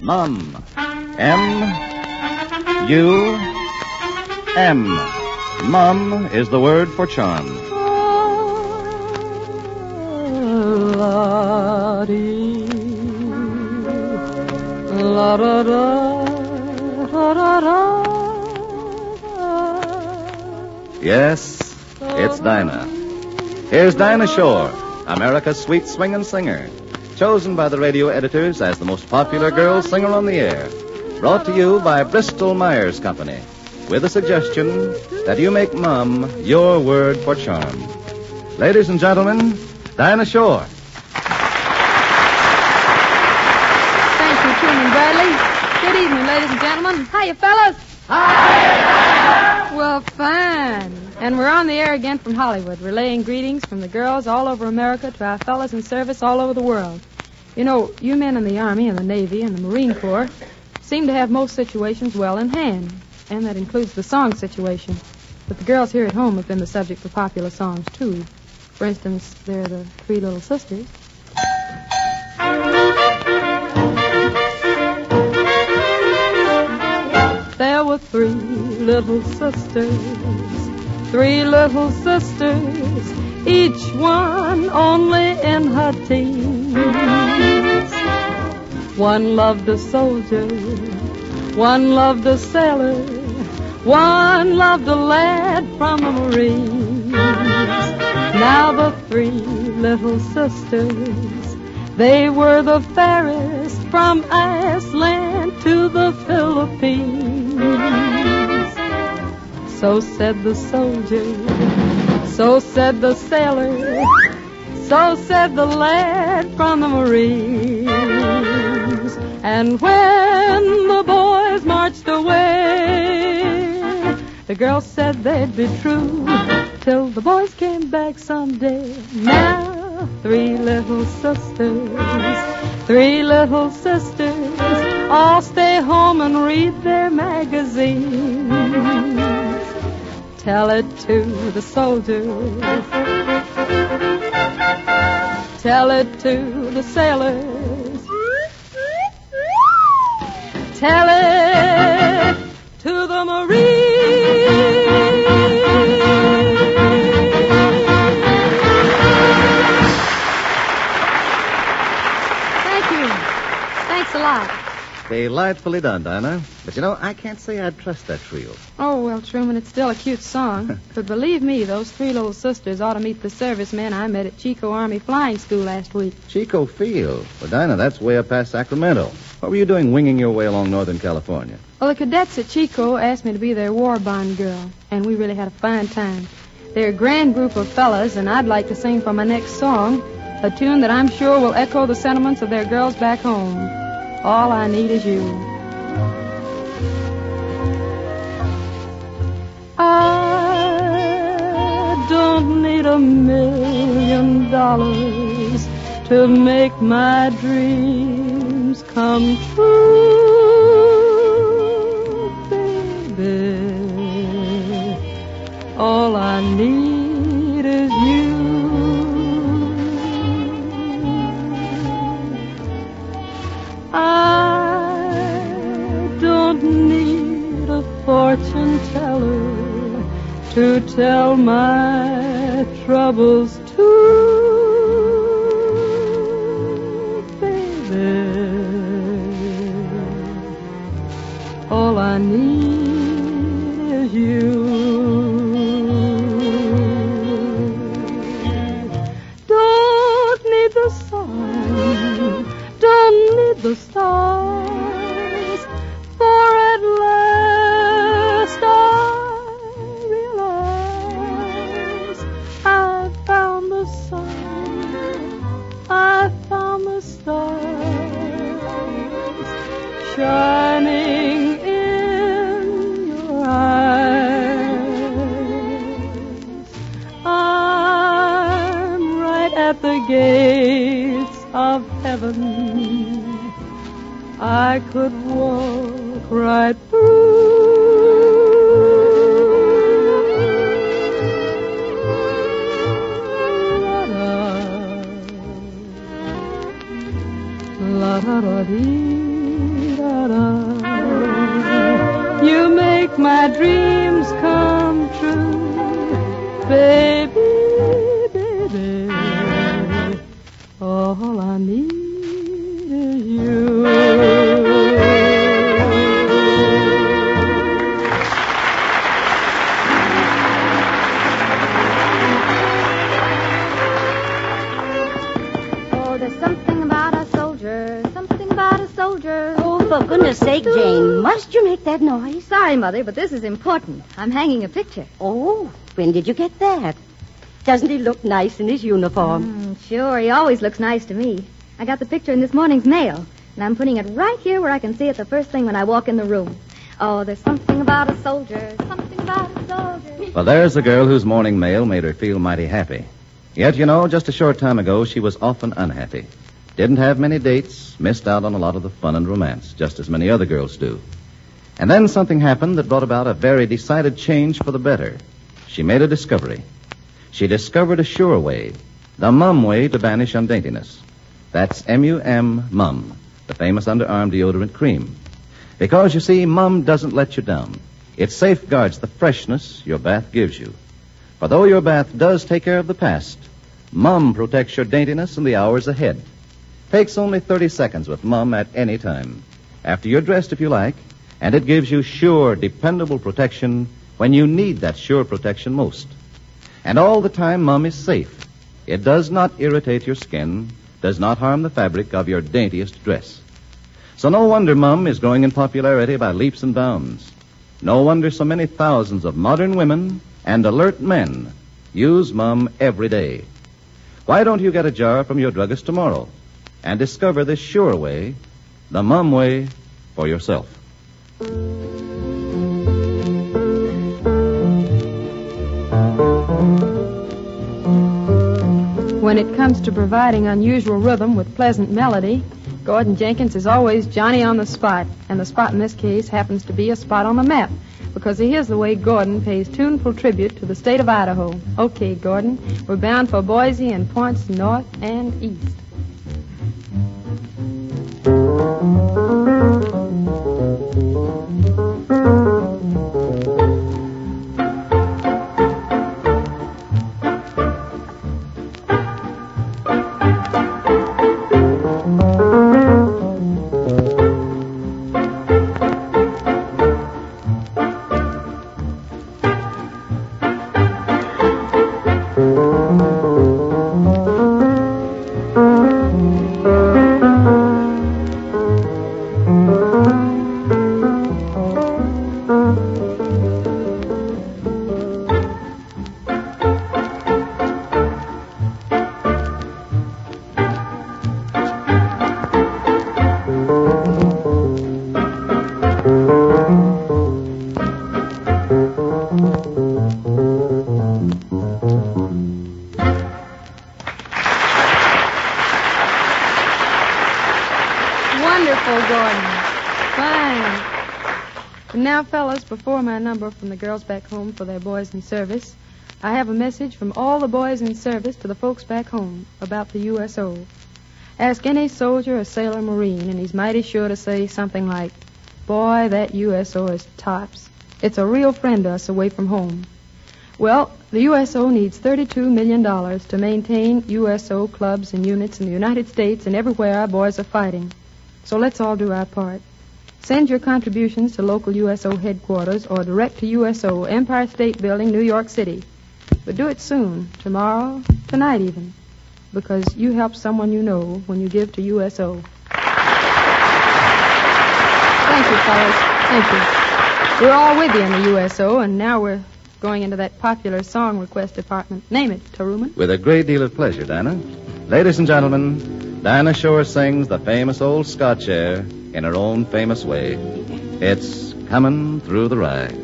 Mum. M-U-M. Mum is the word for charm. La-dee, la-da-da, da-da-da. Yes, it's Dinah. Here's Dinah Shore, America's sweet swingin' singer, chosen by the radio editors as the most popular girl singer on the air. Brought to you by Bristol Myers Company, with a suggestion that you make Mum your word for charm. Ladies and gentlemen, Dinah Shore. Thank you, Truman Bradley. Good evening, ladies and gentlemen. Hiya, fellas. Hi! Well, fine. And we're on the air again from Hollywood, relaying greetings from the girls all over America to our fellas in service all over the world. You know, you men in the Army and the Navy and the Marine Corps seem to have most situations well in hand, and that includes the song situation. But the girls here at home have been the subject of popular songs, too. For instance, they're the Three Little Sisters. There were three little sisters, each one only in her teens. One loved a soldier, one loved a sailor, one loved a lad from the Marines. Now the three little sisters, they were the fairest from Iceland to the Philippines. So said the soldier, so said the sailor, so said the lad from the Marines. And when the boys marched away, the girls said they'd be true till the boys came back someday. Now three little sisters all stay home and read their magazines. Tell it to the soldiers, tell it to the sailors, tell it to the Marines. Thank you. Thanks a lot. Delightfully done, Dinah. But, you know, I can't say I'd trust that trio. Oh, well, Truman, it's still a cute song. But believe me, those three little sisters ought to meet the servicemen I met at Chico Army Flying School last week. Chico Field. Well, Dinah, that's way up past Sacramento. What were you doing winging your way along Northern California? Well, the cadets at Chico asked me to be their war bond girl, and we really had a fine time. They're a grand group of fellas, and I'd like to sing for my next song a tune that I'm sure will echo the sentiments of their girls back home. All I need is you. I don't need $1 million to make my dreams come true, baby. All I need is you. I don't need a fortune teller to tell my troubles to, baby. All I need is you. Don't need the sun, don't need the stars, for at last I realize I found the sun, I found the stars shining in your eyes. I'm right at the gates of heaven. I could walk right through. La da da dee true. Baby, baby, all I need is you. Oh, there's something about a soldier, something about a soldier. Oh, for goodness sake, Jane, must you make that noise? Sorry, Mother, but this is important. I'm hanging a picture. Oh, when did you get that? Doesn't he look nice in his uniform? Sure, he always looks nice to me. I got the picture in this morning's mail, and I'm putting it right here where I can see it the first thing when I walk in the room. Oh, there's something about a soldier, something about a soldier. Well, there's a girl whose morning mail made her feel mighty happy. Yet, you know, just a short time ago, she was often unhappy. Didn't have many dates, missed out on a lot of the fun and romance, just as many other girls do. And then something happened that brought about a very decided change for the better. She made a discovery. She discovered a sure way, the Mum way to banish undaintiness. That's M-U-M, Mum, the famous underarm deodorant cream. Because, you see, Mum doesn't let you down. It safeguards the freshness your bath gives you. For though your bath does take care of the past, Mum protects your daintiness in the hours ahead. Takes only 30 seconds with Mum at any time. After you're dressed, if you like, and it gives you sure, dependable protection when you need that sure protection most. And all the time, Mum is safe. It does not irritate your skin, does not harm the fabric of your daintiest dress. So no wonder Mum is growing in popularity by leaps and bounds. No wonder so many thousands of modern women and alert men use Mum every day. Why don't you get a jar from your druggist tomorrow and discover this sure way, the Mum way, for yourself? When it comes to providing unusual rhythm with pleasant melody, Gordon Jenkins is always Johnny on the spot, and the spot in this case happens to be a spot on the map, because here's the way Gordon pays tuneful tribute to the state of Idaho. Okay, Gordon, we're bound for Boise and points north and east. Wonderful, Gordon. Fine. And now, fellas, before my number from the girls back home for their boys in service, I have a message from all the boys in service to the folks back home about the USO. Ask any soldier or sailor Marine, and he's mighty sure to say something like, "Boy, that USO is tops. It's a real friend to us away from home." Well, the USO needs $32 million to maintain USO clubs and units in the United States and everywhere our boys are fighting. So let's all do our part. Send your contributions to local USO headquarters or direct to USO, Empire State Building, New York City. But do it soon, tomorrow, tonight even, because you help someone you know when you give to USO. Thank you, fellas. Thank you. We're all with you in the USO, and now we're going into that popular song request department. Name it, Taruman. With a great deal of pleasure, Dinah. Ladies and gentlemen, Dinah Shore sings the famous old Scotch air in her own famous way. It's Coming Through the Rye.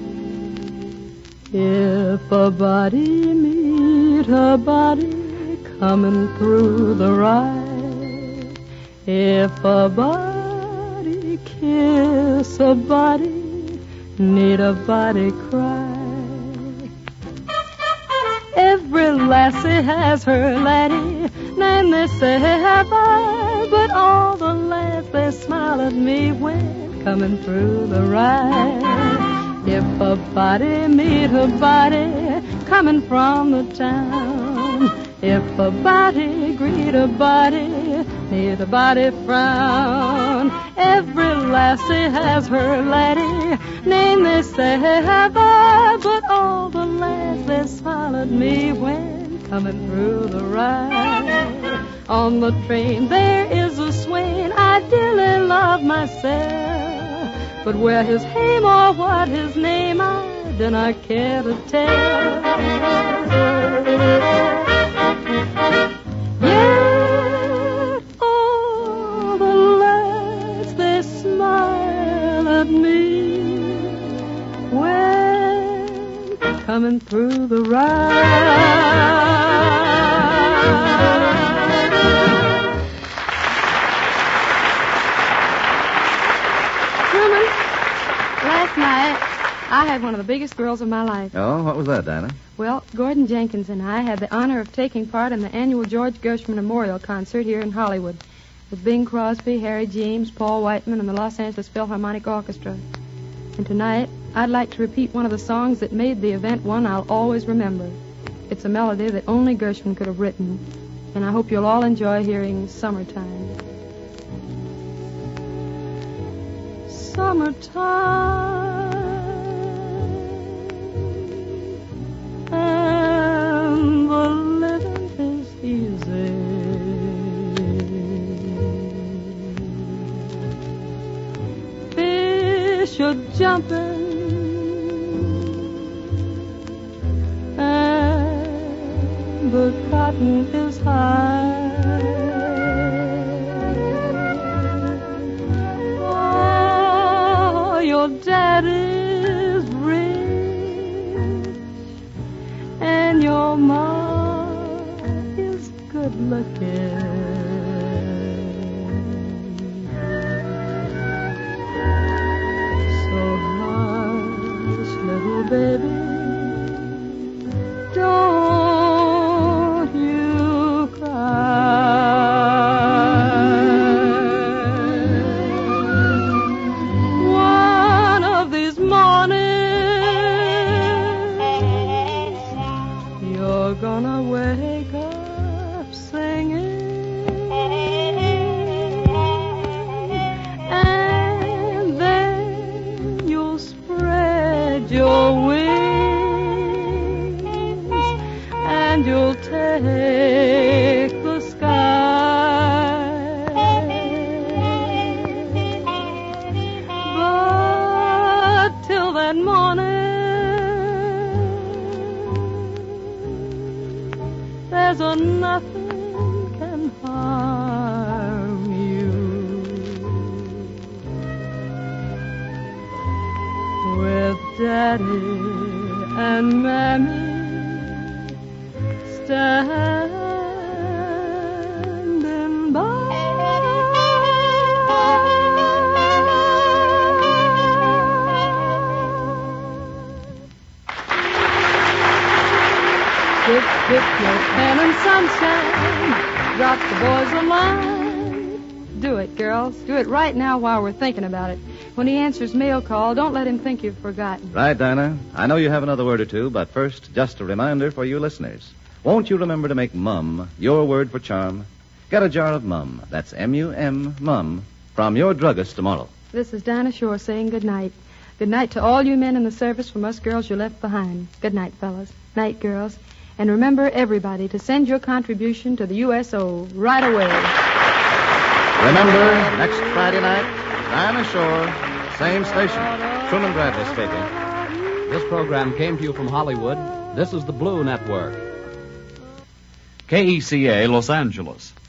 If a body meet a body coming through the rye, if a body kiss a body, need a body cry. Every lassie has her laddie, and they say have I, but all the lads they smile at me when coming through the rye. If a body meet a body coming from the town, if a body greet a body, need a body frown. Every lassie has her laddie, name they say Heather, but all the lads they smile at me when coming through the ride. On the train there is a swain I dearly love myself, but where his hame or what his name I do not care to tell. Yet all the lads they smile at me when coming through the ride. Last night, I had one of the biggest thrills of my life. Oh, what was that, Dinah? Well, Gordon Jenkins and I had the honor of taking part in the annual George Gershwin Memorial Concert here in Hollywood with Bing Crosby, Harry James, Paul Whiteman, and the Los Angeles Philharmonic Orchestra. And tonight, I'd like to repeat one of the songs that made the event one I'll always remember. It's a melody that only Gershwin could have written, and I hope you'll all enjoy hearing Summertime. Summertime, and the living is easy. Fish are jumping, and the cotton is high. Your daddy's rich, and your ma is good looking. So hush, little baby, don't you cry. Gonna wake up singing, and then you'll spread your wings, and you'll take the sky. But till that morning, there's a nothing can harm you. With Daddy and Mammy standing by. Dip, dip your pen and sunshine, drop the boys a line. Do it, girls. Do it right now while we're thinking about it. When he answers mail call, don't let him think you've forgotten. Right, Dinah. I know you have another word or two, but first, just a reminder for you listeners. Won't you remember to make Mum your word for charm? Get a jar of Mum. That's M-U-M, Mum, from your druggist tomorrow. This is Dinah Shore saying good night. Good night to all you men in the service from us girls you left behind. Good night, fellas. Night, girls. And remember, everybody, to send your contribution to the USO right away. Remember, next Friday night, Dinah Shore, same station. Truman Bradley speaking. This program came to you from Hollywood. This is the Blue Network. KECA, Los Angeles.